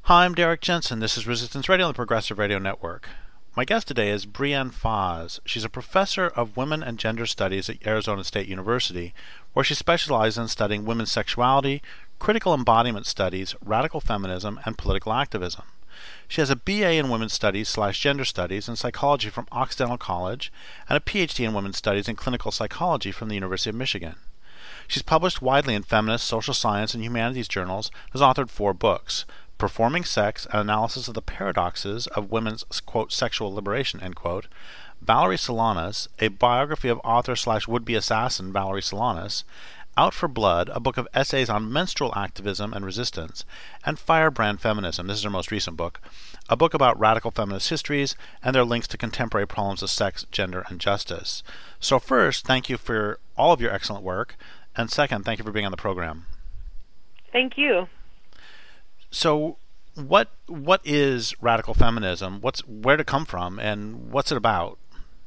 Hi, I'm Derek Jensen. This is Resistance Radio on the Progressive Radio Network. My guest today is Brianne Foss. She's a professor of women and gender studies at Arizona State University, where she specializes in studying women's sexuality, critical embodiment studies, radical feminism, and political activism. She has a BA in Women's Studies/Gender Studies and Psychology from Occidental College and a PhD in Women's Studies and Clinical Psychology from the University of Michigan. She's published widely in feminist, social science, and humanities journals and has authored 4 books: Performing Sex, an analysis of the paradoxes of women's, quote, sexual liberation, end quote; Valerie Solanas, a biography of author/would-be assassin Valerie Solanas; Out for Blood, a book of essays on menstrual activism and resistance; and Firebrand Feminism, this is her most recent book, a book about radical feminist histories and their links to contemporary problems of sex, gender, and justice. So first, thank you for all of your excellent work, and second, thank you for being on the program. Thank you. So what is radical feminism? Where did it come from, and what's it about?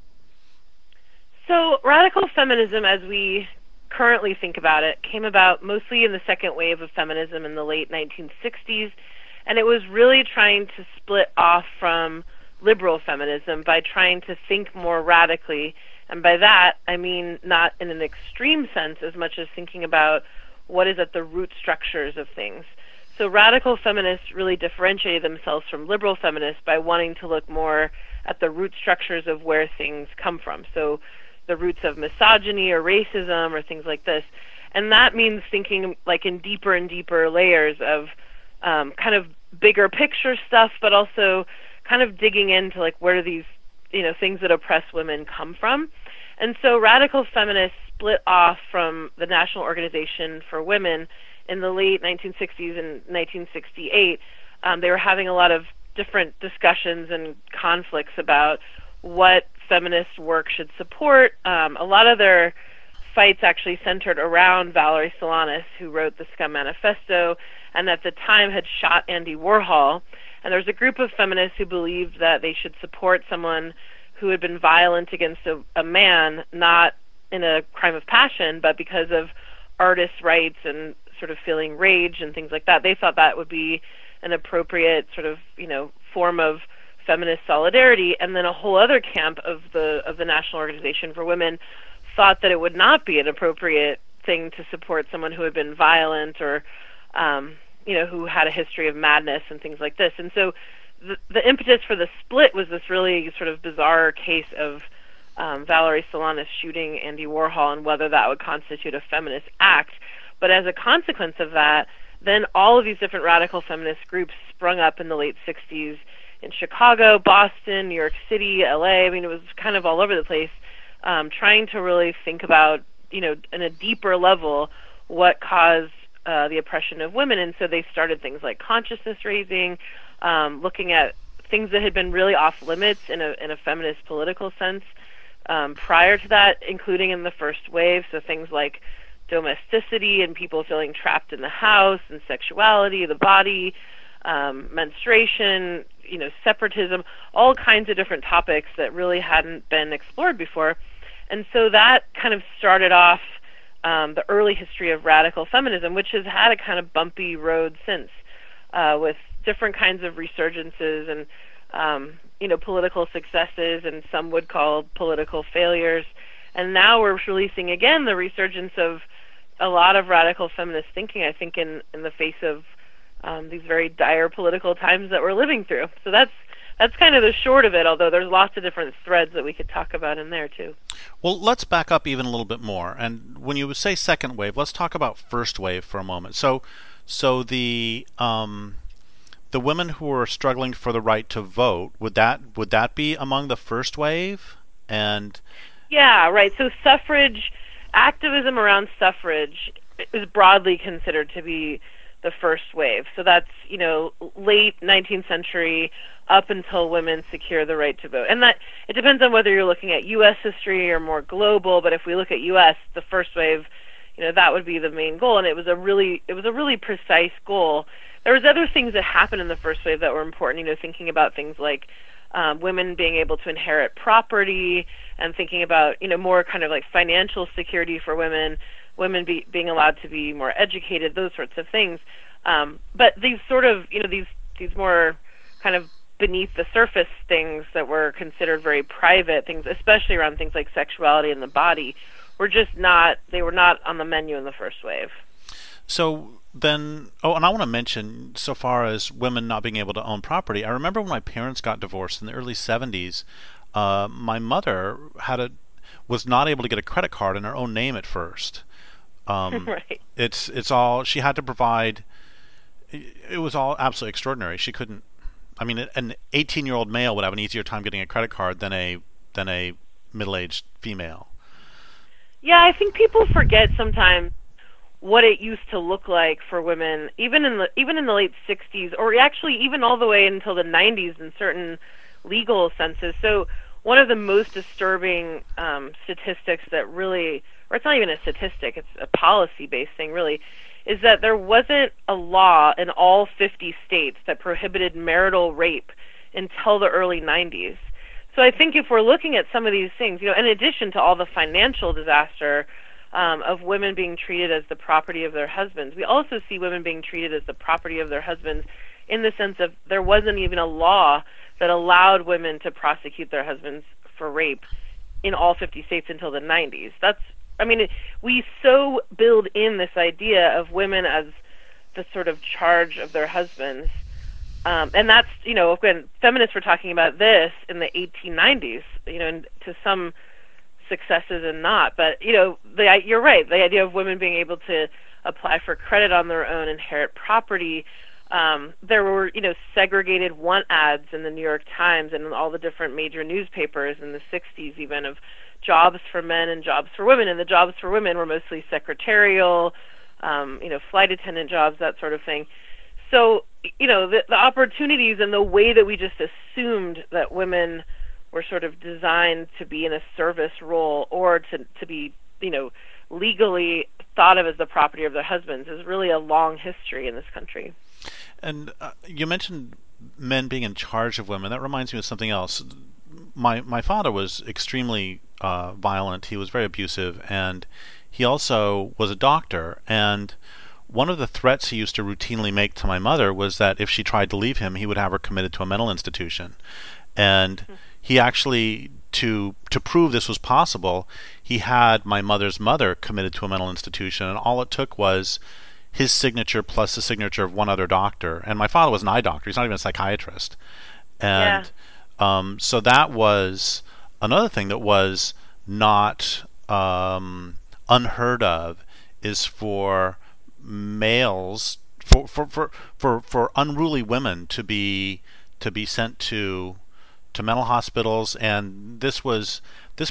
So radical feminism, as we currently think about it, came about mostly in the second wave of feminism in the late 1960s, and it was really trying to split off from liberal feminism by trying to think more radically. And by that, I mean not in an extreme sense as much as thinking about what is at the root structures of things. So radical feminists really differentiated themselves from liberal feminists by wanting to look more at the root structures of where things come from. So the roots of misogyny or racism or things like this. And that means thinking like in deeper and deeper layers of kind of bigger picture stuff, but also kind of digging into like where do these things that oppress women come from. And so radical feminists split off from the National Organization for Women in the late 1960s and 1968. They were having a lot of different discussions and conflicts about what feminist work should support. A lot of their fights actually centered around Valerie Solanas, who wrote the Scum Manifesto, and at the time had shot Andy Warhol. And there was a group of feminists who believed that they should support someone who had been violent against a man, not in a crime of passion, but because of artists' rights and sort of feeling rage and things like that. They thought that would be an appropriate sort of, form of feminist solidarity. And then a whole other camp of the National Organization for Women thought that it would not be an appropriate thing to support someone who had been violent or, who had a history of madness and things like this. And so the impetus for the split was this really sort of bizarre case of Valerie Solanas shooting Andy Warhol and whether that would constitute a feminist act. But as a consequence of that, then all of these different radical feminist groups sprung up in the late 60s in Chicago, Boston, New York City, LA. I mean, it was kind of all over the place, trying to really think about, in a deeper level, what caused the oppression of women. And so they started things like consciousness raising, looking at things that had been really off limits in a feminist political sense prior to that, including in the first wave. So things like domesticity and people feeling trapped in the house, and sexuality, the body, menstruation, separatism, all kinds of different topics that really hadn't been explored before. And so that kind of started off the early history of radical feminism, which has had a kind of bumpy road since, with different kinds of resurgences and political successes, and some would call political failures. And now we're really seeing again the resurgence of a lot of radical feminist thinking, I think, in the face of these very dire political times that we're living through. So that's kind of the short of it, although there's lots of different threads that we could talk about in there too. Well, let's back up even a little bit more. And when you say second wave, let's talk about first wave for a moment. So the women who are struggling for the right to vote, would that be among the first wave? And yeah, right. So suffrage, activism around suffrage is broadly considered to be the first wave. So that's, late 19th century up until women secure the right to vote. And that it depends on whether you're looking at U.S. history or more global, but if we look at U.S., the first wave, that would be the main goal, and it was a really precise goal. There was other things that happened in the first wave that were important, thinking about things like women being able to inherit property, and thinking about, more kind of like financial security for women being allowed to be more educated, those sorts of things. But these sort of, these these more kind of beneath the surface things that were considered very private things, especially around things like sexuality and the body, they were not on the menu in the first wave. So then, and I want to mention, so far as women not being able to own property, I remember when my parents got divorced in the early 70s, my mother was not able to get a credit card in her own name at first. Right. It's all she had to provide. It was all absolutely extraordinary. She couldn't. I mean, an 18-year-old male would have an easier time getting a credit card than a middle-aged female. Yeah, I think people forget sometimes what it used to look like for women, even in the late 60s, or actually even all the way until the 90s in certain legal senses. So one of the most disturbing statistics that really, or it's not even a statistic, it's a policy-based thing really, is that there wasn't a law in all 50 states that prohibited marital rape until the early 90s. So I think if we're looking at some of these things, in addition to all the financial disaster of women being treated as the property of their husbands, we also see women being treated as the property of their husbands in the sense of there wasn't even a law that allowed women to prosecute their husbands for rape in all 50 states until the 90s. We so build in this idea of women as the sort of charge of their husbands. And that's, when feminists were talking about this in the 1890s, and to some successes and not. But, you're right, the idea of women being able to apply for credit on their own, inherit property. There were, segregated want ads in the New York Times and in all the different major newspapers in the 60s even of jobs for men and jobs for women. And the jobs for women were mostly secretarial, flight attendant jobs, that sort of thing. So, the opportunities and the way that we just assumed that women were sort of designed to be in a service role or to be, legally thought of as the property of their husbands is really a long history in this country. And you mentioned men being in charge of women. That reminds me of something else. My father was extremely violent. He was very abusive, and he also was a doctor. And one of the threats he used to routinely make to my mother was that if she tried to leave him, he would have her committed to a mental institution. And he actually, to prove this was possible, he had my mother's mother committed to a mental institution, and all it took was his signature plus the signature of one other doctor. And my father was an eye doctor. He's not even a psychiatrist. And so that was another thing that was not unheard of, is for males, for unruly women to be sent to mental hospitals. And this was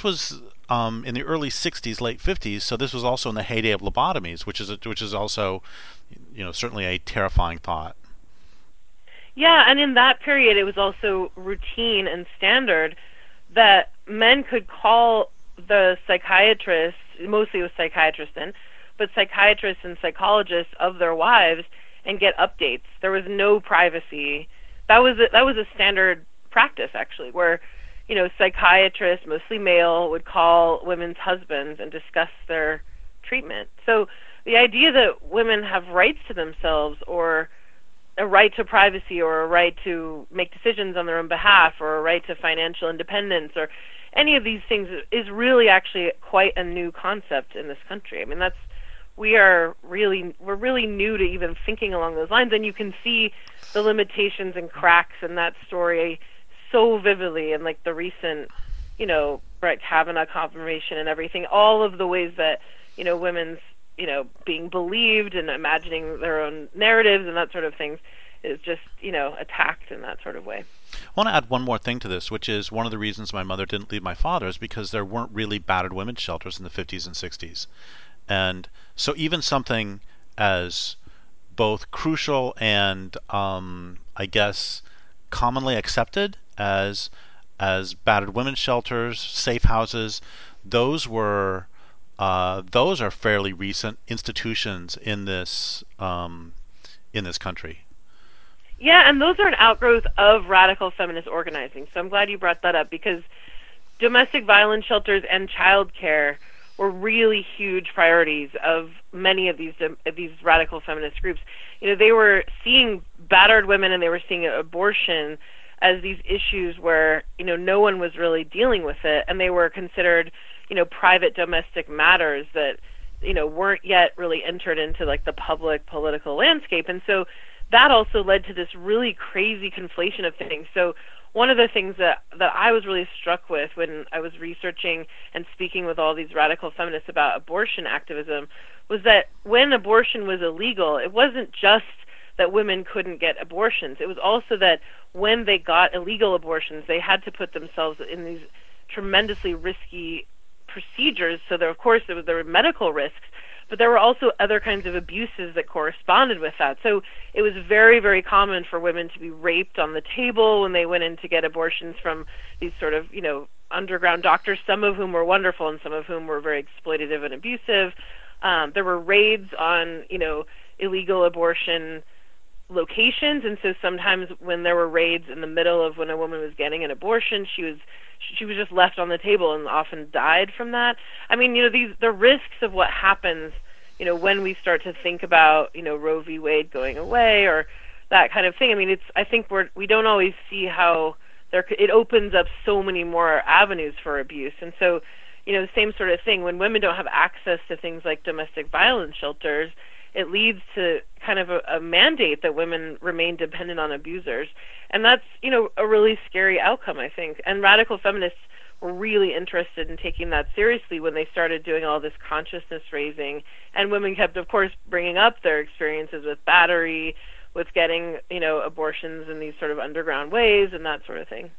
in the early 60s, late 50s. So this was also in the heyday of lobotomies, which is also, certainly a terrifying thought. Yeah, and in that period, it was also routine and standard that men could call the psychiatrists, mostly it was psychiatrists then, but psychiatrists and psychologists of their wives and get updates. There was no privacy. That was a standard practice, actually, where psychiatrists, mostly male, would call women's husbands and discuss their treatment. So the idea that women have rights to themselves, or a right to privacy, or a right to make decisions on their own behalf, or a right to financial independence, or any of these things, is really actually quite a new concept in this country. I mean, we're really new to even thinking along those lines, and you can see the limitations and cracks in that story so vividly in like the recent, Brett Kavanaugh confirmation and everything, all of the ways that, women's, being believed and imagining their own narratives and that sort of things is just, attacked in that sort of way. I want to add one more thing to this, which is one of the reasons my mother didn't leave my father is because there weren't really battered women's shelters in the 50s and 60s. And so even something as both crucial and, I guess, commonly accepted as battered women's shelters, safe houses, those are fairly recent institutions in this country. Yeah, and those are an outgrowth of radical feminist organizing. So I'm glad you brought that up, because domestic violence shelters and child care were really huge priorities of many of these radical feminist groups. They were seeing battered women and they were seeing abortion as these issues where no one was really dealing with it, and they were considered private domestic matters that weren't yet really entered into like the public political landscape. And so that also led to this really crazy conflation of things. So one of the things that I was really struck with when I was researching and speaking with all these radical feminists about abortion activism was that when abortion was illegal, it wasn't just that women couldn't get abortions. It was also that when they got illegal abortions, they had to put themselves in these tremendously risky procedures. So there were medical risks, but there were also other kinds of abuses that corresponded with that. So it was very, very common for women to be raped on the table when they went in to get abortions from these sort of, underground doctors, some of whom were wonderful and some of whom were very exploitative and abusive. There were raids on, illegal abortion locations, and so sometimes when there were raids in the middle of when a woman was getting an abortion, she was just left on the table and often died from that. I mean, the risks of what happens, when we start to think about, Roe v. Wade going away or that kind of thing. I mean, I think we don't always see how it opens up so many more avenues for abuse. And so, the same sort of thing, when women don't have access to things like domestic violence shelters, it leads to kind of a mandate that women remain dependent on abusers. And that's, a really scary outcome, I think. And radical feminists were really interested in taking that seriously when they started doing all this consciousness raising. And women kept, of course, bringing up their experiences with battery, with getting, abortions in these sort of underground ways and that sort of thing.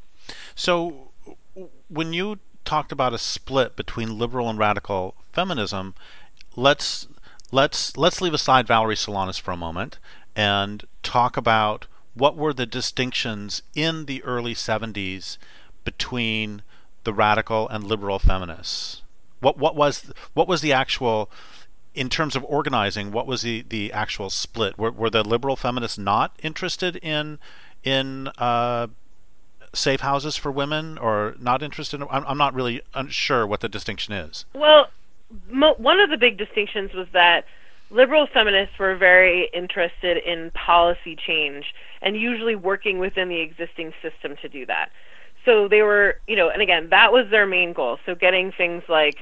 So when you talked about a split between liberal and radical feminism, let's leave aside Valerie Solanas for a moment and talk about what were the distinctions in the early 70s between the radical and liberal feminists. What was the actual, in terms of organizing, what was the actual split? Were the liberal feminists not interested in safe houses for women, or not interested? I'm not really sure what the distinction is. Well, one of the big distinctions was that liberal feminists were very interested in policy change and usually working within the existing system to do that. So they were, and again, that was their main goal. So getting things like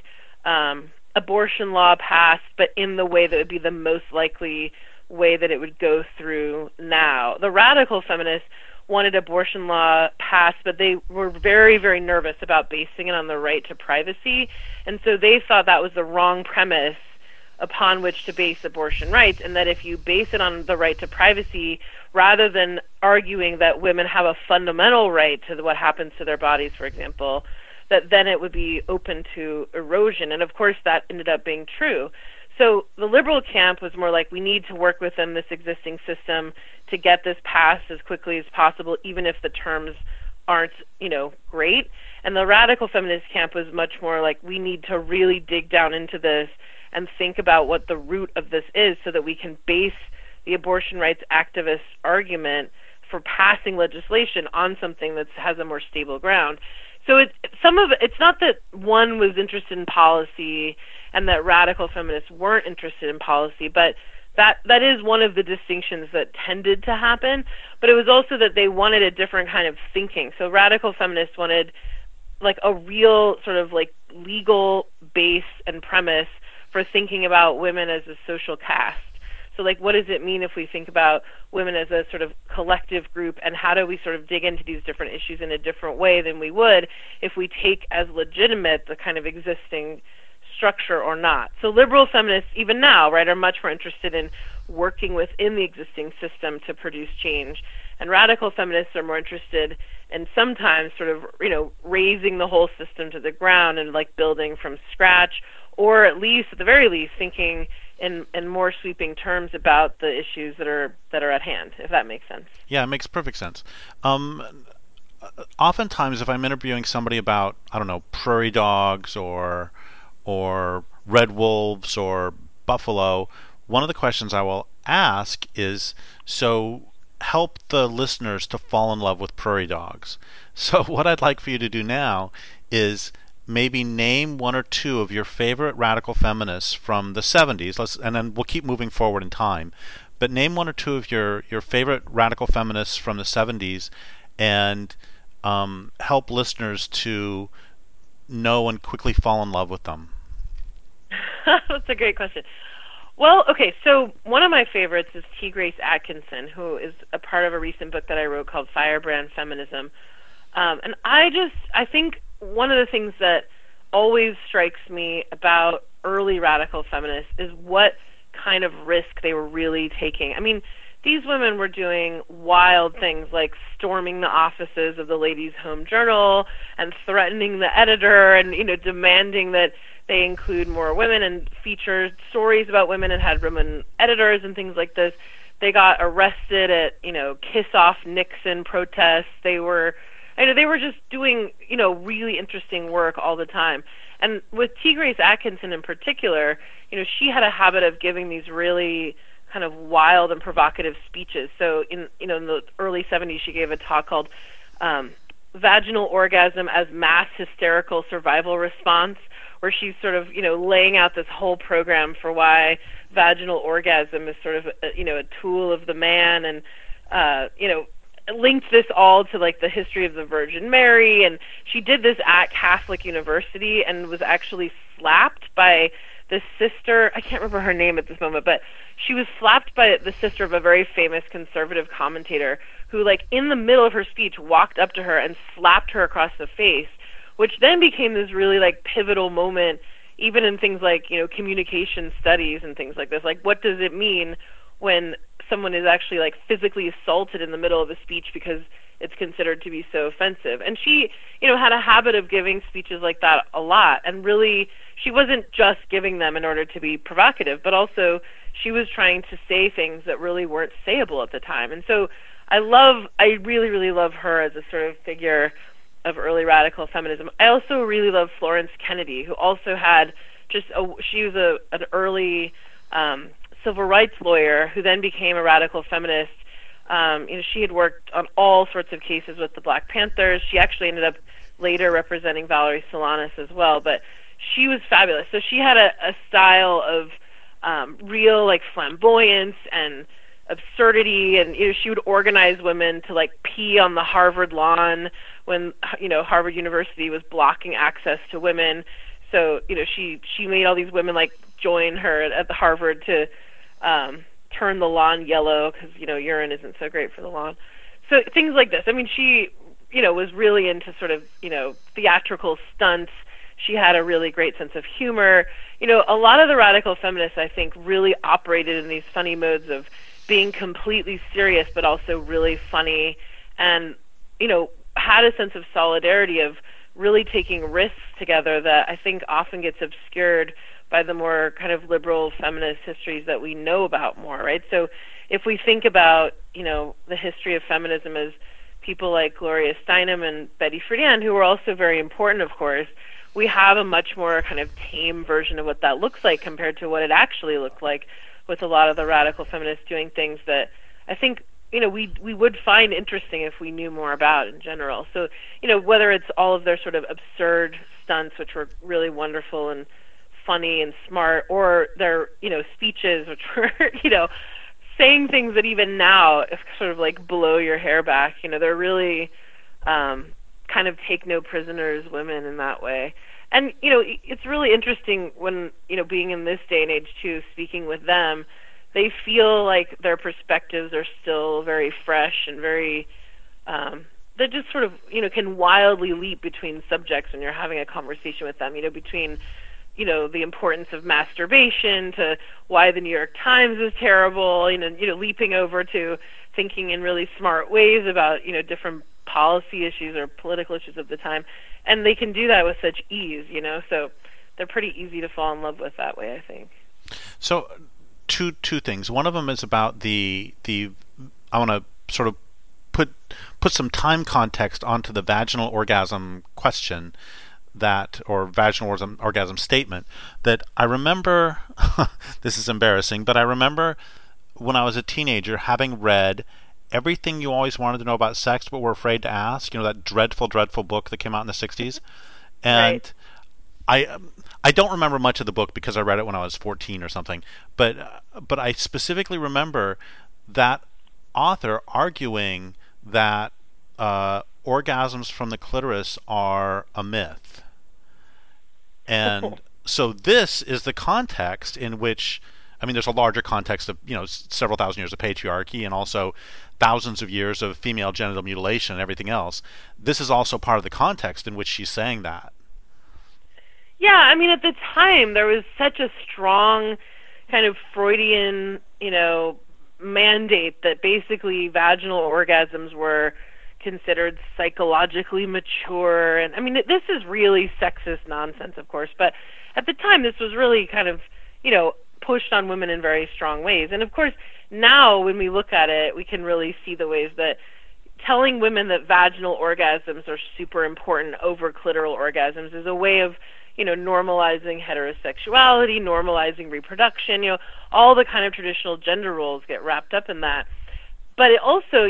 abortion law passed, but in the way that would be the most likely way that it would go through now. The radical feminists wanted abortion law passed, but they were very, very nervous about basing it on the right to privacy. And so they thought that was the wrong premise upon which to base abortion rights, and that if you base it on the right to privacy, rather than arguing that women have a fundamental right to what happens to their bodies, for example, that then it would be open to erosion. And of course that ended up being true. So the liberal camp was more like, we need to work within this existing system to get this passed as quickly as possible, even if the terms aren't, great. And the radical feminist camp was much more like, we need to really dig down into this and think about what the root of this is so that we can base the abortion rights activist argument for passing legislation on something that has a more stable ground. So it's not that one was interested in policy and that radical feminists weren't interested in policy, but that is one of the distinctions that tended to happen. But it was also that they wanted a different kind of thinking. So radical feminists wanted like a real sort of like legal base and premise for thinking about women as a social caste. So like, what does it mean if we think about women as a sort of collective group, and how do we sort of dig into these different issues in a different way than we would if we take as legitimate the kind of existing structure or not? So liberal feminists, even now, right, are much more interested in working within the existing system to produce change. And radical feminists are more interested in sometimes sort of, raising the whole system to the ground and like building from scratch, or at the very least, thinking in more sweeping terms about the issues that are at hand, if that makes sense. Yeah, it makes perfect sense. Oftentimes, if I'm interviewing somebody about, I don't know, prairie dogs or red wolves or buffalo, one of the questions I will ask is, so help the listeners to fall in love with prairie dogs. So what I'd like for you to do now is maybe name one or two of your favorite radical feminists from the 70s. And then we'll keep moving forward in time. But name one or two of your favorite radical feminists from the 70s, and help listeners to know and quickly fall in love with them. That's a great question. Well, okay, so one of my favorites is T. Grace Atkinson, who is a part of a recent book that I wrote called Firebrand Feminism. And I think one of the things that always strikes me about early radical feminists is what kind of risk they were really taking. I mean, these women were doing wild things like storming the offices of the Ladies' Home Journal and threatening the editor and, demanding that they include more women and feature stories about women and had women editors and things like this. They got arrested at, Kiss Off Nixon protests. They were just doing, really interesting work all the time. And with T. Grace Atkinson in particular, she had a habit of giving these really kind of wild and provocative speeches. So in the early 70s, she gave a talk called Vaginal Orgasm as Mass Hysterical Survival Response, where she's sort of, laying out this whole program for why vaginal orgasm is sort of, a tool of the man, and, linked this all to like the history of the Virgin Mary. And she did this at Catholic University and was actually slapped by the sister. I can't remember her name at this moment, but she was slapped by the sister of a very famous conservative commentator who, like, in the middle of her speech, walked up to her and slapped her across the face, which then became this really like pivotal moment, even in things like, communication studies and things like this. Like, what does it mean when someone is actually like physically assaulted in the middle of a speech because it's considered to be so offensive? And she, had a habit of giving speeches like that a lot. And really, she wasn't just giving them in order to be provocative, but also she was trying to say things that really weren't sayable at the time. And so I really, really love her as a sort of figure of early radical feminism. I also really love Florence Kennedy, who also had she was an early civil rights lawyer who then became a radical feminist. She had worked on all sorts of cases with the Black Panthers. She actually ended up later representing Valerie Solanas as well, but she was fabulous. So she had a style of real like flamboyance and absurdity, and she would organize women to like pee on the Harvard lawn when Harvard University was blocking access to women. So she made all these women like join her at the Harvard to turn the lawn yellow because urine isn't so great for the lawn. So things like this. I mean, she was really into sort of theatrical stunts. She had a really great sense of humor. A lot of the radical feminists, I think, really operated in these funny modes of being completely serious but also really funny, and had a sense of solidarity, of really taking risks together that I think often gets obscured by the more kind of liberal feminist histories that we know about more, right? So if we think about, the history of feminism as people like Gloria Steinem and Betty Friedan, who were also very important, of course, we have a much more kind of tame version of what that looks like compared to what it actually looked like with a lot of the radical feminists doing things that I think, we would find interesting if we knew more about in general. So, whether it's all of their sort of absurd stunts, which were really wonderful and funny and smart, or their, speeches, which were, saying things that even now sort of like blow your hair back. They're really kind of take no prisoners women in that way. And, it's really interesting when, being in this day and age too, speaking with them, they feel like their perspectives are still very fresh and very, they just sort of, can wildly leap between subjects when you're having a conversation with them, between, the importance of masturbation to why the New York Times is terrible, leaping over to thinking in really smart ways about, different policy issues or political issues of the time. And they can do that with such ease, so they're pretty easy to fall in love with that way, I think. So two things. One of them is about the I want to sort of put some time context onto the vaginal orgasm question, or vaginal orgasm statement, that I remember, this is embarrassing, but I remember when I was a teenager having read Everything You Always Wanted to Know About Sex But Were Afraid to Ask, that dreadful, dreadful book that came out in the 60s. And right. I I don't remember much of the book because I read it when I was 14 or something, but I specifically remember that author arguing that orgasms from the clitoris are a myth. And so this is the context in which, I mean, there's a larger context of, several thousand years of patriarchy and also thousands of years of female genital mutilation and everything else. This is also part of the context in which she's saying that. Yeah, I mean, at the time, there was such a strong kind of Freudian, mandate that basically vaginal orgasms were considered psychologically mature. And I mean, this is really sexist nonsense, of course, but at the time, this was really kind of, pushed on women in very strong ways. And of course, now when we look at it, we can really see the ways that telling women that vaginal orgasms are super important over clitoral orgasms is a way of normalizing heterosexuality, normalizing reproduction, all the kind of traditional gender roles get wrapped up in that. But it also,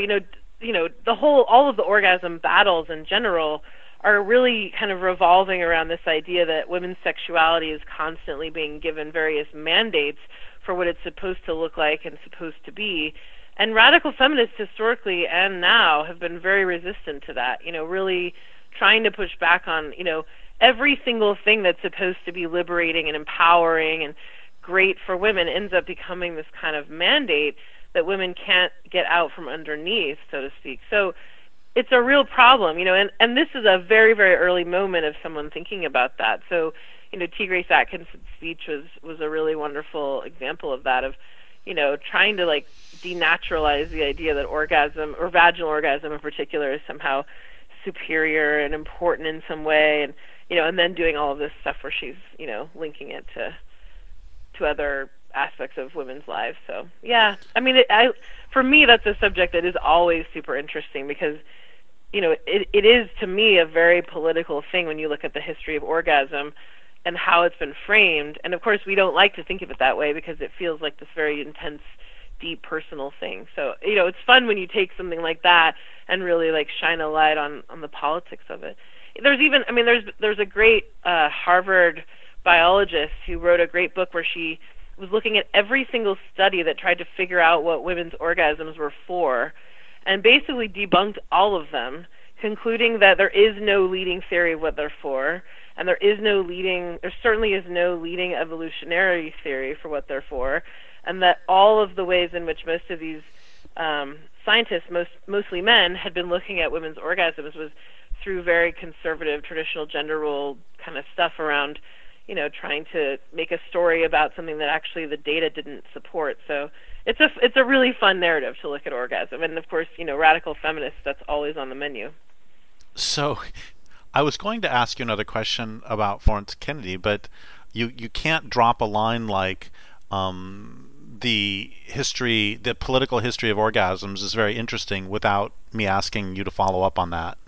all of the orgasm battles in general are really kind of revolving around this idea that women's sexuality is constantly being given various mandates for what it's supposed to look like and supposed to be. And radical feminists historically and now have been very resistant to that, really trying to push back on, every single thing that's supposed to be liberating and empowering and great for women ends up becoming this kind of mandate that women can't get out from underneath, so to speak. So it's a real problem, and this is a very, very early moment of someone thinking about that. So, T. Grace Atkinson's speech was a really wonderful example of that, of, trying to denaturalize the idea that orgasm, or vaginal orgasm in particular, is somehow superior and important in some way, and then doing all of this stuff where she's, linking it to other aspects of women's lives. So, yeah, I mean, for me, that's a subject that is always super interesting because, it is, to me, a very political thing when you look at the history of orgasm and how it's been framed. And, of course, we don't like to think of it that way because it feels like this very intense, deep, personal thing. So, it's fun when you take something like that and really, shine a light on the politics of it. There's even, there's a great Harvard biologist who wrote a great book where she was looking at every single study that tried to figure out what women's orgasms were for, and basically debunked all of them, concluding that there is no leading theory of what they're for, and there certainly is no leading evolutionary theory for what they're for, and that all of the ways in which most of these scientists, mostly men, had been looking at women's orgasms was through very conservative traditional gender role kind of stuff around, trying to make a story about something that actually the data didn't support. So it's a really fun narrative to look at orgasm. And of course, radical feminists, that's always on the menu. So I was going to ask you another question about Florence Kennedy, but you can't drop a line like the political history of orgasms is very interesting without me asking you to follow up on that.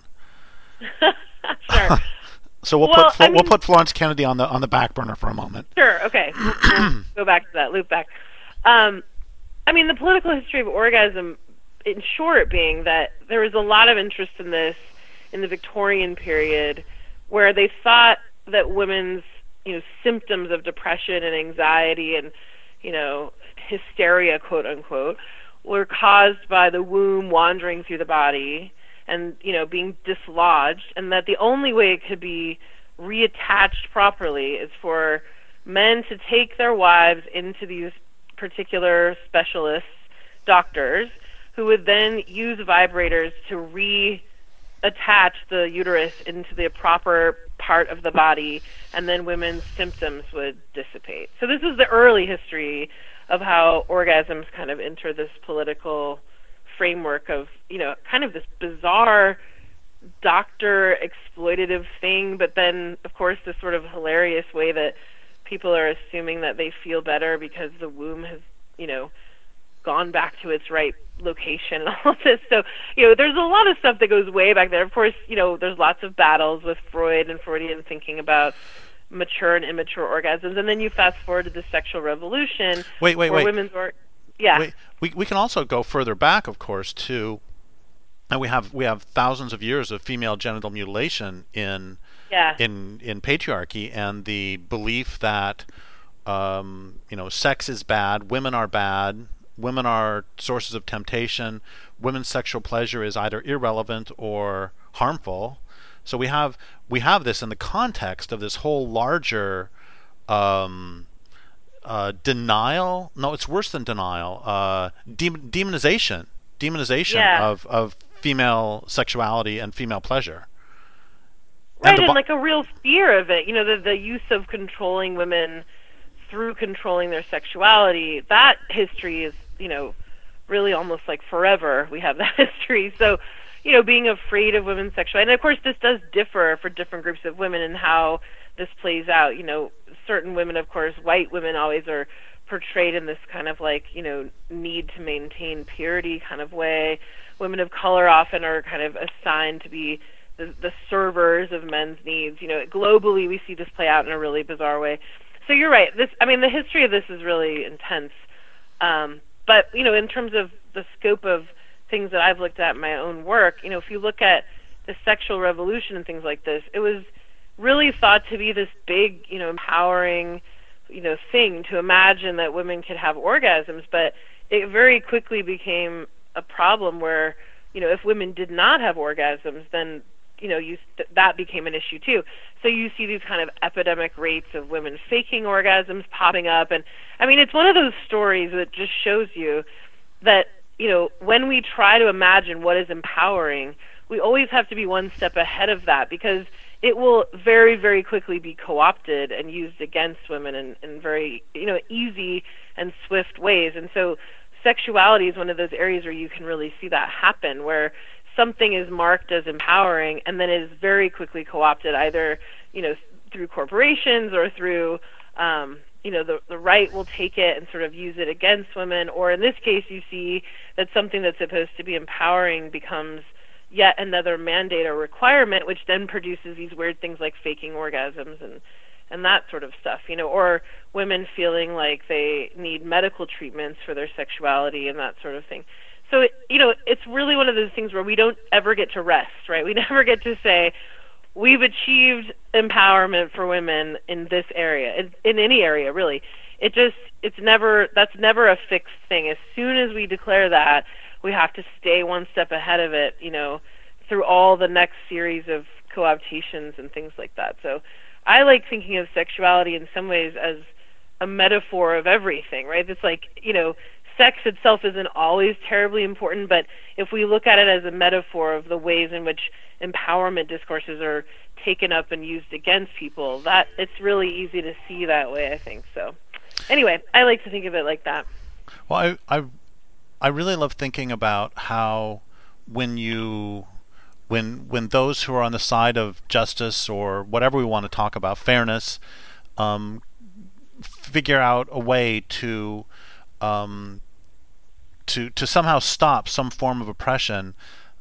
Sure. So we'll put Florence Kennedy on the back burner for a moment. Sure. Okay. We'll go back to that. Loop back. The political history of orgasm, in short, being that there was a lot of interest in this in the Victorian period, where they thought that women's symptoms of depression and anxiety and hysteria, quote unquote, were caused by the womb wandering through the body and being dislodged, and that the only way it could be reattached properly is for men to take their wives into these particular specialists, doctors, who would then use vibrators to reattach the uterus into the proper part of the body, and then women's symptoms would dissipate. So this is the early history of how orgasms kind of enter this political framework of, kind of this bizarre doctor exploitative thing, but then, of course, this sort of hilarious way that people are assuming that they feel better because the womb has, gone back to its right location and all this. So, there's a lot of stuff that goes way back there. Of course, there's lots of battles with Freud and Freudian thinking about mature and immature orgasms. And then you fast forward to the sexual revolution. Wait. Women's We can also go further back, of course, to And we have thousands of years of female genital mutilation Yeah. in patriarchy, and the belief that sex is bad, women are bad, women are sources of temptation, women's sexual pleasure is either irrelevant or harmful. So we have this in the context of this whole larger um, denial. No, it's worse than denial. Demonization Yeah. of female sexuality and female pleasure. And Right, the and like a real fear of it. The use of controlling women through controlling their sexuality. That history is, really almost like forever. We have that history. So, being afraid of women's sexuality. And of course, this does differ for different groups of women and how this plays out. Certain women, of course, white women always are portrayed in this kind of like, need to maintain purity kind of way. Women of color often are kind of assigned to be the servers of men's needs. Globally, we see this play out in a really bizarre way. So you're right. The history of this is really intense. But, in terms of the scope of things that I've looked at in my own work, if you look at the sexual revolution and things like this, it was really thought to be this big, empowering, thing to imagine that women could have orgasms. But it very quickly became a problem where, if women did not have orgasms, then that became an issue too. So you see these kind of epidemic rates of women faking orgasms popping up, and it's one of those stories that just shows you that when we try to imagine what is empowering, we always have to be one step ahead of that, because it will very, very quickly be co-opted and used against women in very easy and swift ways. And so sexuality is one of those areas where you can really see that happen, where something is marked as empowering and then is very quickly co-opted, either through corporations or through the right will take it and sort of use it against women, or in this case you see that something that's supposed to be empowering becomes yet another mandate or requirement, which then produces these weird things like faking orgasms and that sort of stuff, or women feeling like they need medical treatments for their sexuality and that sort of thing. So, it's really one of those things where we don't ever get to rest, right? We never get to say, we've achieved empowerment for women in this area, in any area, really. That's never a fixed thing. As soon as we declare that, we have to stay one step ahead of it, through all the next series of co-optations and things like that. So I like thinking of sexuality in some ways as a metaphor of everything, right? It's like, sex itself isn't always terribly important, but if we look at it as a metaphor of the ways in which empowerment discourses are taken up and used against people, that it's really easy to see that way, I think. So anyway, I like to think of it like that. Well, I really love thinking about how when those who are on the side of justice, or whatever we want to talk about, fairness, figure out a way to somehow stop some form of oppression.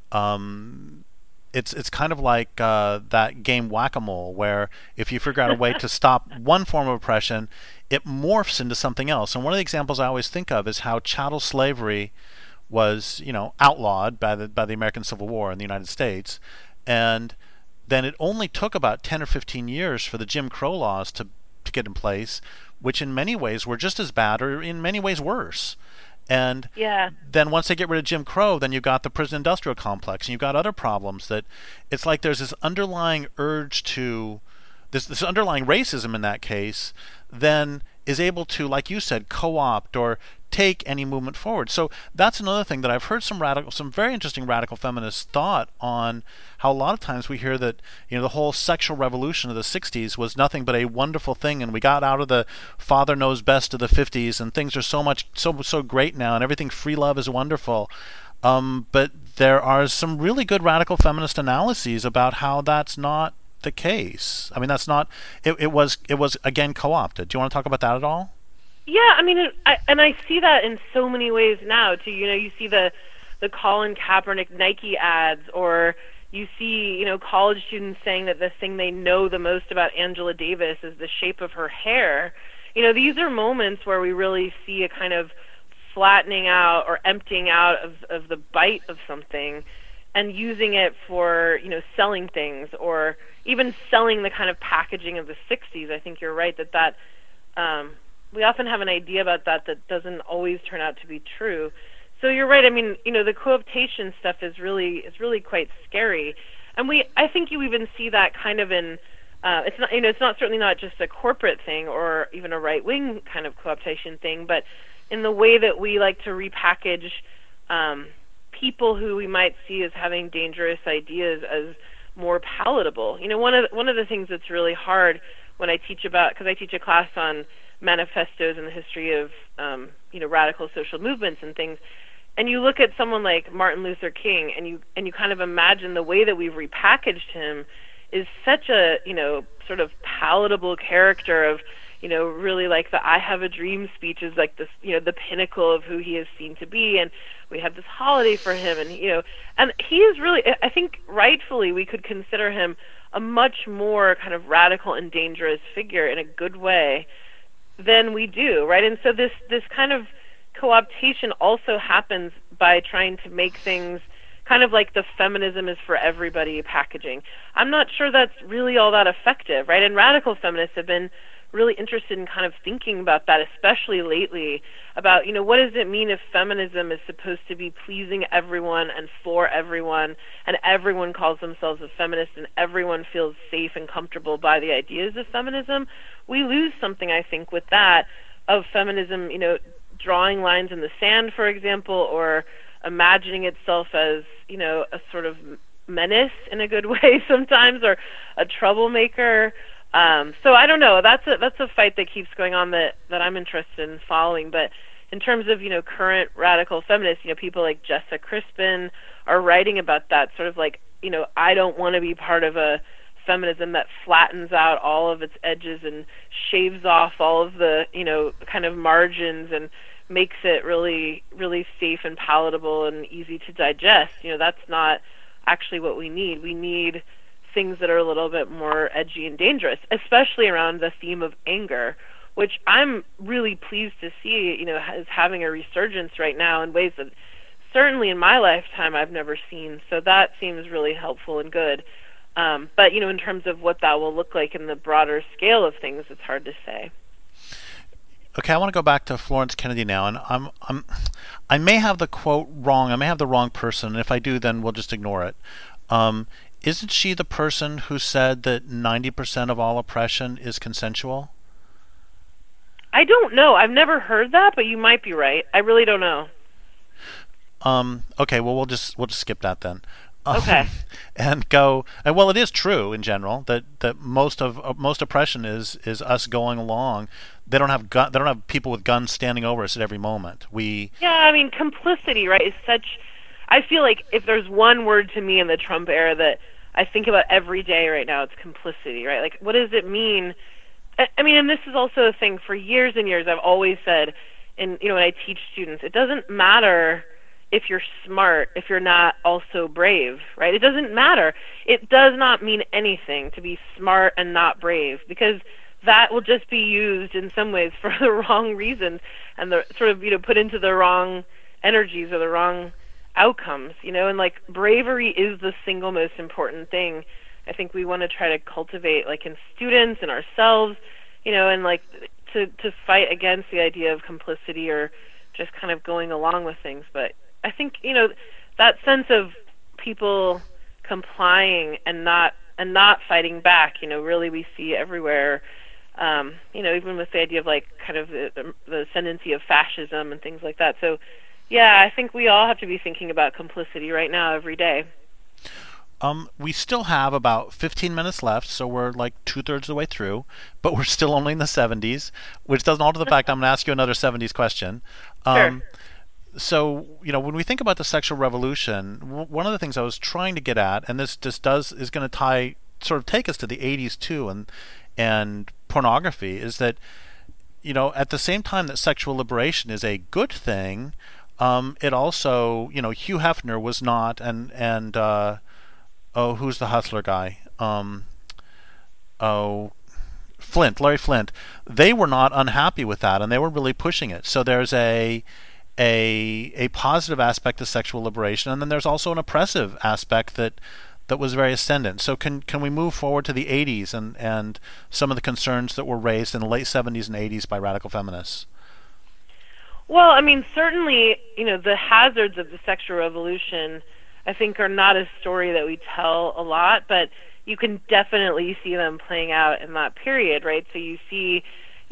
It's kind of like that game Whack-A-Mole, where if you figure out a way to stop one form of oppression, it morphs into something else. And one of the examples I always think of is how chattel slavery was, outlawed by the American Civil War in the United States, and then it only took about 10 or 15 years for the Jim Crow laws to get in place, which in many ways were just as bad, or in many ways worse. And Yeah. then once they get rid of Jim Crow, then you've got the prison industrial complex, and you've got other problems that it's like there's this underlying urge to this underlying racism in that case then is able to, like you said, co-opt or take any movement forward. So that's another thing that I've heard some very interesting radical feminist thought on, how a lot of times we hear that the whole sexual revolution of the 60s was nothing but a wonderful thing, and we got out of the father knows best of the 50s, and things are so great now, and everything, free love is wonderful. But there are some really good radical feminist analyses about how that's not the case. That's not. It was again co-opted. Do you want to talk about that at all? Yeah, I see that in so many ways now too. You see the Colin Kaepernick Nike ads, or you see college students saying that the thing they know the most about Angela Davis is the shape of her hair. These are moments where we really see a kind of flattening out or emptying out of the bite of something, and using it for, selling things, or even selling the kind of packaging of the 60s. I think you're right that we often have an idea about that doesn't always turn out to be true. So you're right. I mean, the cooptation stuff is really quite scary, and I think you even see that kind of in it's not certainly not just a corporate thing or even a right wing kind of cooptation thing, but in the way that we like to repackage people who we might see as having dangerous ideas as more palatable. One of the things that's really hard when I teach because I teach a class on manifestos and the history of radical social movements and things, and you look at someone like Martin Luther King, and you kind of imagine the way that we've repackaged him is such a sort of palatable character of really like the "I have a dream" speech is like this, the pinnacle of who he is seen to be, and we have this holiday for him, and and he is really, I think rightfully we could consider him a much more kind of radical and dangerous figure in a good way than we do, right? And so this kind of co-optation also happens by trying to make things kind of like the feminism is for everybody packaging. I'm not sure that's really all that effective, right? And radical feminists have been really interested in kind of thinking about that, especially lately, about, what does it mean if feminism is supposed to be pleasing everyone and for everyone, and everyone calls themselves a feminist and everyone feels safe and comfortable by the ideas of feminism? We lose something, I think, with that, of feminism, drawing lines in the sand, for example, or imagining itself as, a sort of menace in a good way sometimes, or a troublemaker. So I don't know. That's a fight that keeps going on that I'm interested in following. But in terms of current radical feminists, people like Jessa Crispin are writing about that sort of like, I don't want to be part of a feminism that flattens out all of its edges and shaves off all of the kind of margins and makes it really, really safe and palatable and easy to digest. That's not actually what we need. We need things that are a little bit more edgy and dangerous, especially around the theme of anger, which I'm really pleased to see, is having a resurgence right now in ways that certainly in my lifetime I've never seen. So that seems really helpful and good. But, in terms of what that will look like in the broader scale of things, it's hard to say. Okay, I want to go back to Florence Kennedy now, and I may have the quote wrong. I may have the wrong person, and if I do, then we'll just ignore it. Isn't she the person who said that 90% of all oppression is consensual? I don't know. I've never heard that, but you might be right. I really don't know. Okay, well we'll just skip that then. Okay. And go. And well, it is true in general that most oppression is us going along. They don't have people with guns standing over us at every moment. Yeah, I mean, complicity, right, is such. I feel like if there's one word to me in the Trump era that I think about every day right now, it's complicity, right? Like, what does it mean? I mean, and this is also a thing for years and years. I've always said, and when I teach students, it doesn't matter if you're smart if you're not also brave, right? It doesn't matter. It does not mean anything to be smart and not brave, because that will just be used in some ways for the wrong reasons and the sort of put into the wrong energies or the wrong outcomes, and like bravery is the single most important thing I think we want to try to cultivate, like in students and ourselves, and like to fight against the idea of complicity or just kind of going along with things. But I think that sense of people complying and not fighting back, really we see everywhere. Even with the idea of like kind of the ascendancy of fascism and things like that. So yeah, I think we all have to be thinking about complicity right now every day. We still have about 15 minutes left, so we're like 2/3 of the way through, but we're still only in the 70s, which doesn't alter the fact I'm going to ask you another 70s question. Sure. So, when we think about the sexual revolution, one of the things I was trying to get at, and this just is going to take us to the 80s too, and pornography, is that, at the same time that sexual liberation is a good thing, it also, Hugh Hefner was not, and who's the Hustler guy? Larry Flint. They were not unhappy with that, and they were really pushing it. So there's a a positive aspect to sexual liberation, and then there's also an oppressive aspect that was very ascendant. So can we move forward to the 80s and some of the concerns that were raised in the late 70s and 80s by radical feminists? Well, I mean, certainly, the hazards of the sexual revolution, I think, are not a story that we tell a lot, but you can definitely see them playing out in that period, right? So you see,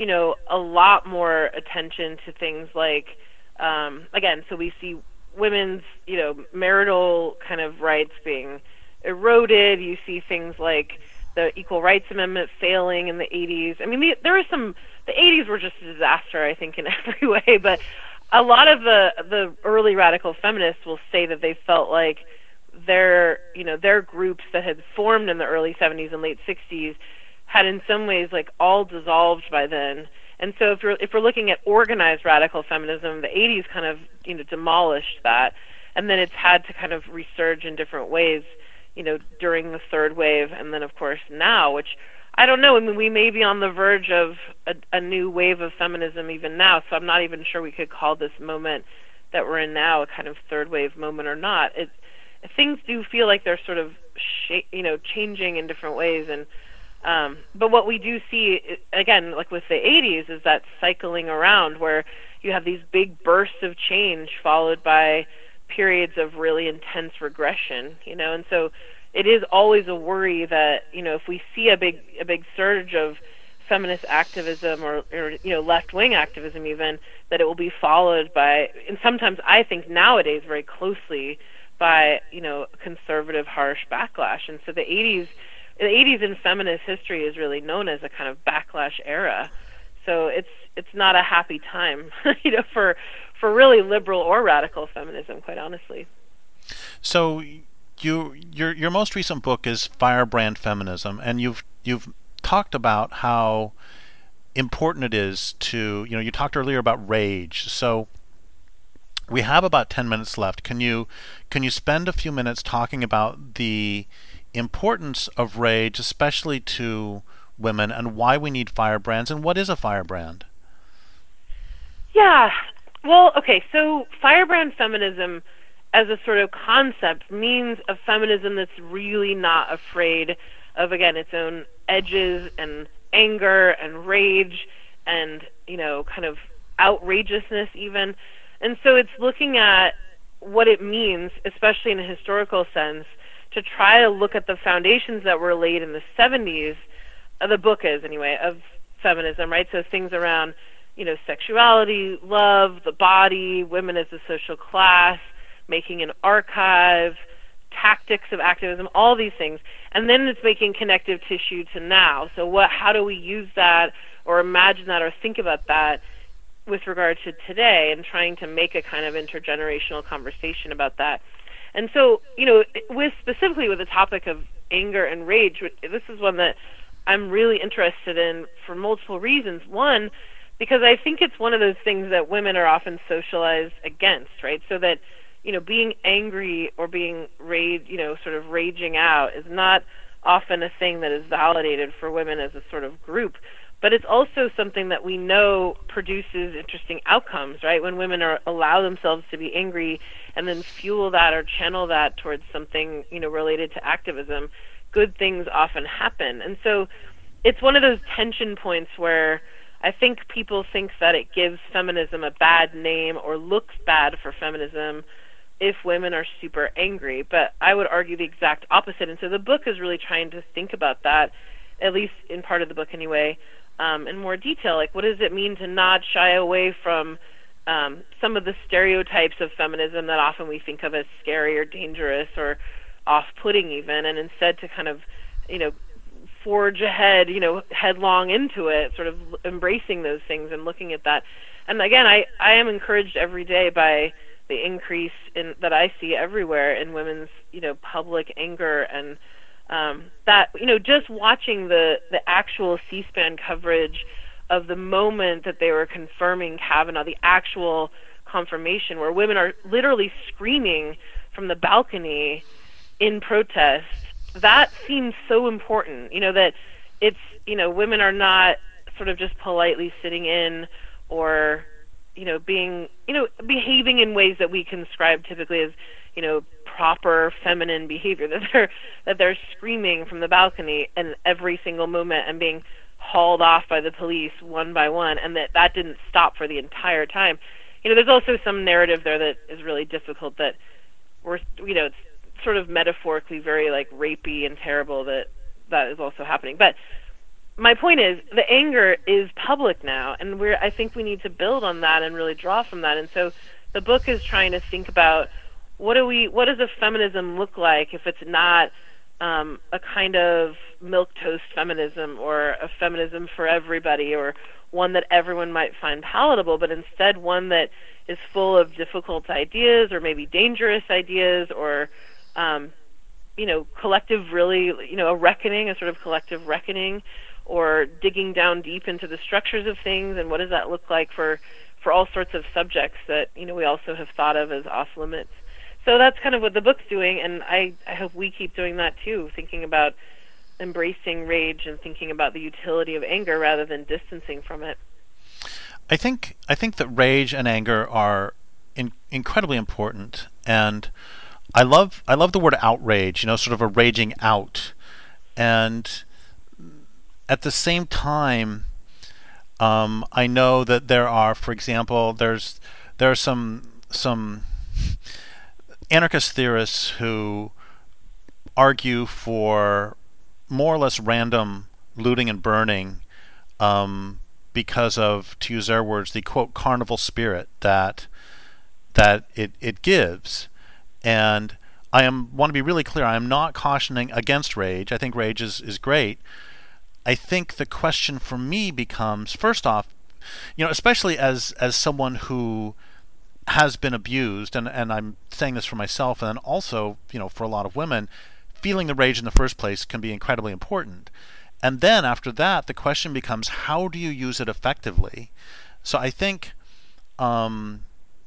a lot more attention to things like, again, so we see women's, marital kind of rights being eroded. You see things like the Equal Rights Amendment failing in the 80s. I mean, the 80s were just a disaster, I think, in every way, but a lot of the early radical feminists will say that they felt like their groups that had formed in the early 70s and late 60s had in some ways like all dissolved by then. And so if we're looking at organized radical feminism, the 80s kind of demolished that, and then it's had to kind of resurge in different ways, during the third wave, and then of course now, which I don't know. I mean, we may be on the verge of a new wave of feminism even now, so I'm not even sure we could call this moment that we're in now a kind of third wave moment or not. Things do feel like they're sort of changing in different ways, and but what we do see, again, like with the 80s, is that cycling around where you have these big bursts of change followed by periods of really intense regression, and so it is always a worry that, if we see a big surge of feminist activism or left-wing activism even, that it will be followed by, and sometimes I think nowadays very closely, by, conservative harsh backlash. And so the 80s in feminist history is really known as a kind of backlash era. So it's not a happy time, for really liberal or radical feminism, quite honestly. So your most recent book is Firebrand Feminism, and you've talked about how important it is to, you talked earlier about rage. So we have about 10 minutes left. Can you spend a few minutes talking about the importance of rage, especially to women, and why we need firebrands, and what is a firebrand? Yeah. Well, okay, so firebrand feminism as a sort of concept means a feminism that's really not afraid of, again, its own edges and anger and rage and, kind of outrageousness even. And so it's looking at what it means, especially in a historical sense, to try to look at the foundations that were laid in the 70s, the book is anyway, of feminism, right? So things around, sexuality, love, the body, women as a social class, making an archive, tactics of activism, all these things. And then it's making connective tissue to now. So how do we use that or imagine that or think about that with regard to today, and trying to make a kind of intergenerational conversation about that. And so, specifically with the topic of anger and rage, this is one that I'm really interested in for multiple reasons. One, because I think it's one of those things that women are often socialized against, right? So that, being angry or being sort of raging out is not often a thing that is validated for women as a sort of group. But it's also something that we know produces interesting outcomes, right? When women allow themselves to be angry and then fuel that or channel that towards something, related to activism, good things often happen. And so it's one of those tension points where I think people think that it gives feminism a bad name or looks bad for feminism if women are super angry. But I would argue the exact opposite. And so the book is really trying to think about that, at least in part of the book anyway, in more detail. Like, what does it mean to not shy away from some of the stereotypes of feminism that often we think of as scary or dangerous or off-putting even, and instead to kind of, forge ahead, headlong into it, sort of embracing those things and looking at that. And again, I am encouraged every day by the increase that I see everywhere in women's, public anger, and that, just watching the actual C-SPAN coverage of the moment that they were confirming Kavanaugh, the actual confirmation where women are literally screaming from the balcony in protest, that seems so important, that it's, women are not sort of just politely sitting in or, being, behaving in ways that we can describe typically as, proper feminine behavior, that they're screaming from the balcony in every single moment and being hauled off by the police one by one, and that didn't stop for the entire time. There's also some narrative there that is really difficult, that it's sort of metaphorically very like rapey and terrible, that is also happening. But my point is, the anger is public now, and I think we need to build on that and really draw from that. And so the book is trying to think about what does a feminism look like if it's not a kind of milquetoast feminism, or a feminism for everybody, or one that everyone might find palatable, but instead one that is full of difficult ideas, or maybe dangerous ideas, or collective, really, a reckoning, a sort of collective reckoning, or digging down deep into the structures of things, and what does that look like for all sorts of subjects that we also have thought of as off limits. So that's kind of what the book's doing, and I hope we keep doing that too, thinking about embracing rage and thinking about the utility of anger rather than distancing from it. I think that rage and anger are incredibly important, and I love the word outrage, sort of a raging out. And at the same time, I know that there are, for example, there are some anarchist theorists who argue for more or less random looting and burning because of, to use their words, the quote carnival spirit that it gives. And I want to be really clear, I am not cautioning against rage. I think rage is great. I think the question for me becomes, first off, especially as someone who has been abused, and I'm saying this for myself, and then also, for a lot of women, feeling the rage in the first place can be incredibly important. And then after that, the question becomes, how do you use it effectively? So I think I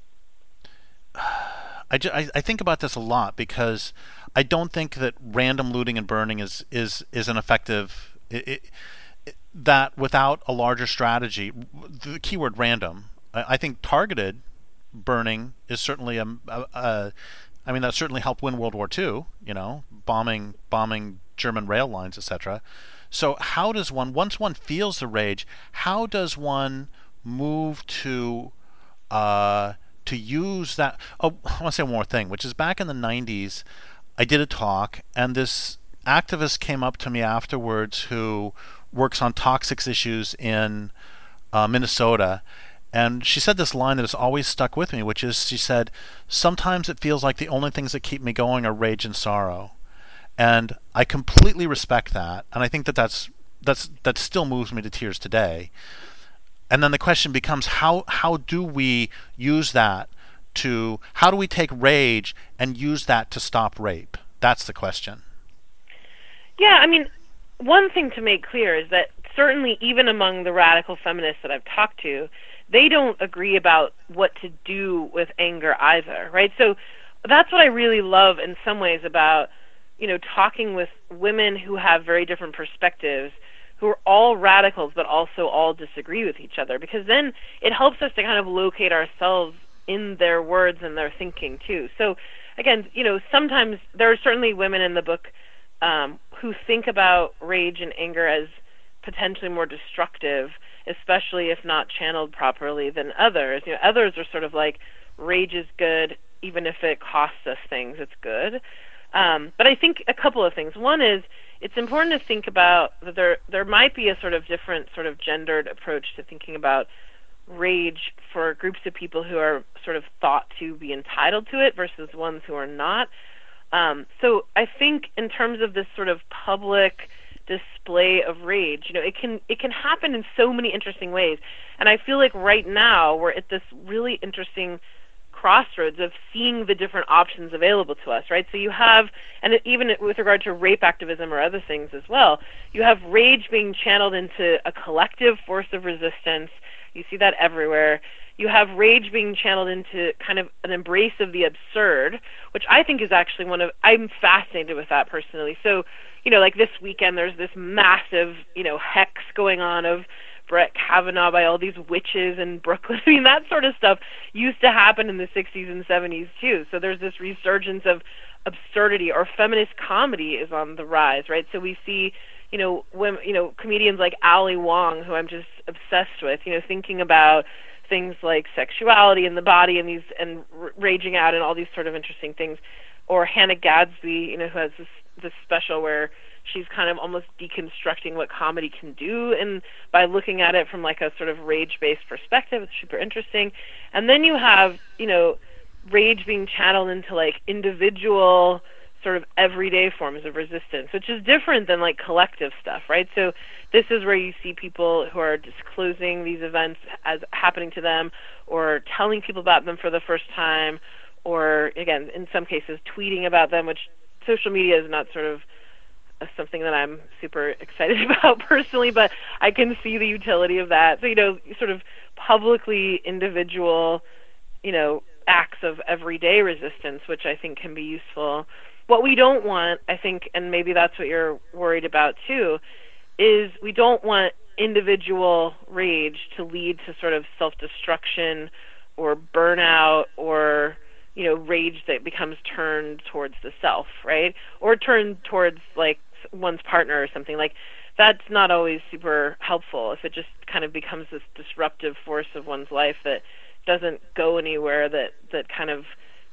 think about this a lot, because I don't think that random looting and burning is an effective, that without a larger strategy, the keyword random, I think targeted burning is certainly that certainly helped win World War II, bombing German rail lines, etc. So how does one, once one feels the rage, how does one move to use that? Oh, I want to say one more thing, which is back in the 90s, I did a talk, and this activist came up to me afterwards who works on toxics issues in Minnesota. And she said this line that has always stuck with me, which is, she said, "Sometimes it feels like the only things that keep me going are rage and sorrow." And I completely respect that, and I think that still moves me to tears today. And then the question becomes, how do we use that how do we take rage and use that to stop rape? That's the question. Yeah, one thing to make clear is that certainly even among the radical feminists that I've talked to, they don't agree about what to do with anger either, right? So that's what I really love in some ways about, talking with women who have very different perspectives, who are all radicals but also all disagree with each other, because then it helps us to kind of locate ourselves in their words and their thinking too. So again, sometimes there are certainly women in the book who think about rage and anger as potentially more destructive, especially if not channeled properly, than others. Others are sort of like, rage is good, even if it costs us things, it's good. But I think a couple of things. One is, it's important to think about that there might be a sort of different sort of gendered approach to thinking about rage for groups of people who are sort of thought to be entitled to it versus ones who are not. So I think in terms of this sort of public display of rage, it can happen in so many interesting ways. And I feel like right now we're at this really interesting crossroads of seeing the different options available to us, right? So you have, and even with regard to rape activism or other things as well, you have rage being channeled into a collective force of resistance. You see that everywhere. You have rage being channeled into kind of an embrace of the absurd, which I think is actually I'm fascinated with that personally. So, like this weekend, there's this massive, hex going on of Brett Kavanaugh by all these witches in Brooklyn. I mean, that sort of stuff used to happen in the 60s and 70s too. So there's this resurgence of absurdity, or feminist comedy is on the rise, right? So we see, women, comedians like Ali Wong, who I'm just obsessed with, thinking about things like sexuality and the body and raging out and all these sort of interesting things. Or Hannah Gadsby, who has this special where she's kind of almost deconstructing what comedy can do, and by looking at it from like a sort of rage-based perspective. It's super interesting. And then you have, rage being channeled into like individual sort of everyday forms of resistance, which is different than like collective stuff, right? So this is where you see people who are disclosing these events as happening to them, or telling people about them for the first time, or again, in some cases, tweeting about them, which social media is not sort of something that I'm super excited about personally, but I can see the utility of that. So, sort of publicly individual, acts of everyday resistance, which I think can be useful. What we don't want, I think, and maybe that's what you're worried about too, is we don't want individual rage to lead to sort of self-destruction or burnout, or rage that becomes turned towards the self, right? Or turned towards like one's partner or something. Like, that's not always super helpful if it just kind of becomes this disruptive force of one's life that doesn't go anywhere, that kind of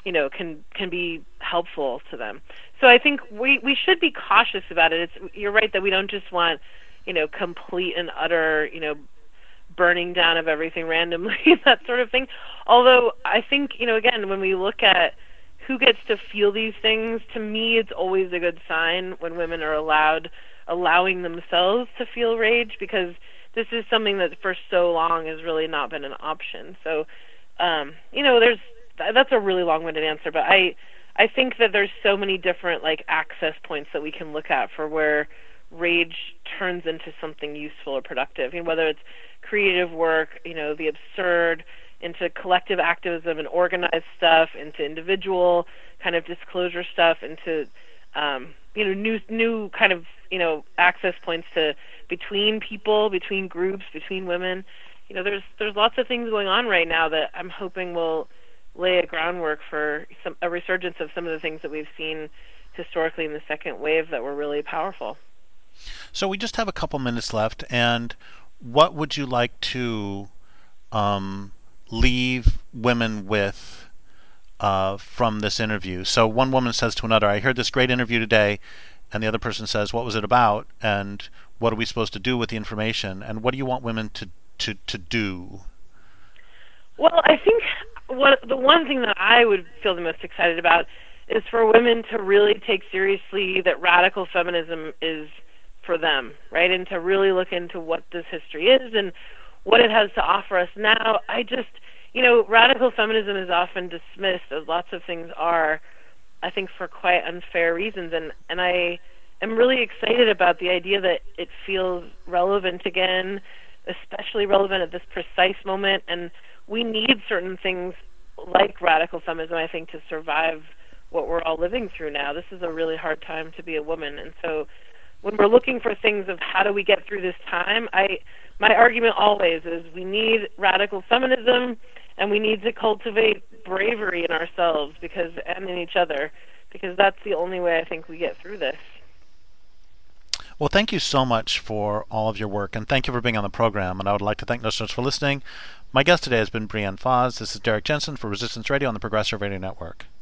can be helpful to them. So I think we should be cautious about it. You're right that we don't just want complete and utter burning down of everything randomly, that sort of thing. Although I think, again, when we look at who gets to feel these things, to me it's always a good sign when women are allowing themselves to feel rage, because this is something that for so long has really not been an option. So, that's a really long-winded answer, but I think that there's so many different like access points that we can look at for where rage turns into something useful or productive. Whether it's creative work, the absurd, into collective activism and organized stuff, into individual kind of disclosure stuff, into new kind of access points to between people, between groups, between women. There's lots of things going on right now that I'm hoping will lay a groundwork for a resurgence of some of the things that we've seen historically in the second wave that were really powerful. So we just have a couple minutes left, and what would you like to leave women with from this interview? So one woman says to another, I heard this great interview today, and the other person says, what was it about, and what are we supposed to do with the information, and what do you want women to do? Well, I think the one thing that I would feel the most excited about is for women to really take seriously that radical feminism is for them, right? And to really look into what this history is and what it has to offer us now. I just, radical feminism is often dismissed, as lots of things are, I think, for quite unfair reasons. And I am really excited about the idea that it feels relevant again, especially relevant at this precise moment. And we need certain things like radical feminism, I think, to survive what we're all living through now. This is a really hard time to be a woman. And so when we're looking for things of how do we get through this time, my argument always is we need radical feminism, and we need to cultivate bravery in ourselves and in each other, because that's the only way I think we get through this. Well, thank you so much for all of your work, and thank you for being on the program. And I would like to thank listeners for listening. My guest today has been Brianne Foss. This is Derek Jensen for Resistance Radio on the Progressive Radio Network.